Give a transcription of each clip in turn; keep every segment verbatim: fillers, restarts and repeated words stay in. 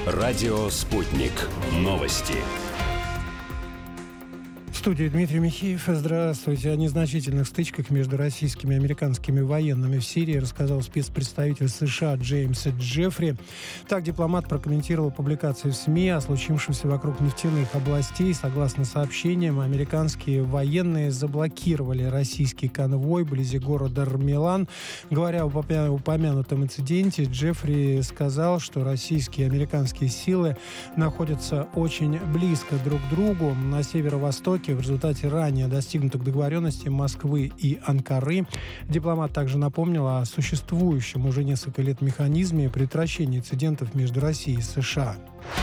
Радио «Спутник». Новости. В студии Дмитрий Михеев. Здравствуйте. О незначительных стычках между российскими и американскими военными в Сирии рассказал спецпредставитель США Джеймс Джеффри. Так дипломат прокомментировал публикации в СМИ о случившемся вокруг нефтяных областей. Согласно сообщениям, американские военные заблокировали российский конвой вблизи города Рмелан. Говоря об упомянутом инциденте, Джеффри сказал, что российские и американские силы находятся очень близко друг к другу на северо-востоке. В результате ранее достигнутых договоренностей Москвы и Анкары. Дипломат также напомнил о существующем уже несколько лет механизме предотвращения инцидентов между Россией и США.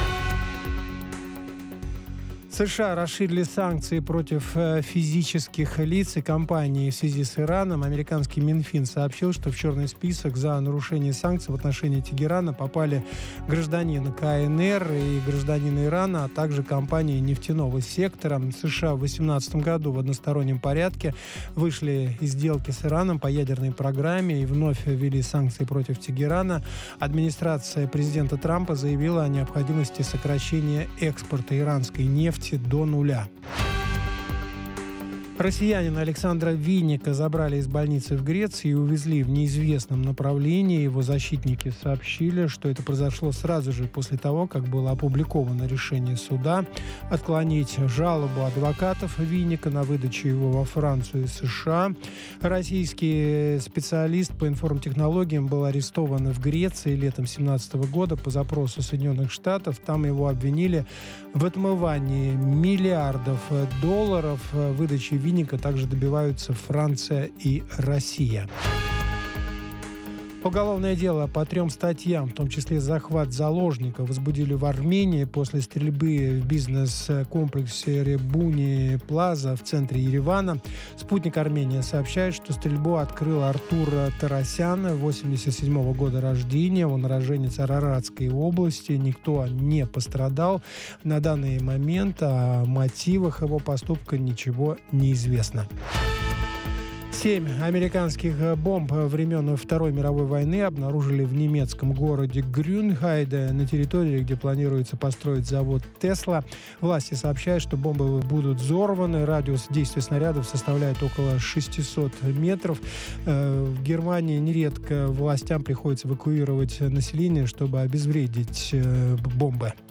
США расширили санкции против физических лиц и компаний в связи с Ираном. Американский Минфин сообщил, что в черный список за нарушение санкций в отношении Тегерана попали гражданин КНР и гражданин Ирана, а также компании нефтяного сектора. США в две тысячи восемнадцатом году в одностороннем порядке вышли из сделки с Ираном по ядерной программе и вновь ввели санкции против Тегерана. Администрация президента Трампа заявила о необходимости сокращения экспорта иранской нефти до нуля. Россиянина Александра Винника забрали из больницы в Греции и увезли в неизвестном направлении. Его защитники сообщили, что это произошло сразу же после того, как было опубликовано решение суда отклонить жалобу адвокатов Винника на выдачу его во Францию и США. Российский специалист по информтехнологиям был арестован в Греции летом две тысячи семнадцатого года по запросу Соединенных Штатов. Там его обвинили в отмывании миллиардов долларов. Выдачи Винника также добиваются Франция и Россия. Уголовное дело по трем статьям, в том числе захват заложников, возбудили в Армении после стрельбы в бизнес-комплексе Ребуни Плаза в центре Еревана. «Спутник Армения» сообщает, что стрельбу открыл Артур Тарасян, восемьдесят седьмого года рождения. Он уроженец Араратской области. Никто не пострадал. На данный момент о мотивах его поступка ничего не известно. Семь американских бомб времен Второй мировой войны обнаружили в немецком городе Грюнхайде, на территории, где планируется построить завод Тесла. Власти сообщают, что бомбы будут взорваны. Радиус действия снарядов составляет около шестьсот метров. В Германии нередко властям приходится эвакуировать население, чтобы обезвредить бомбы.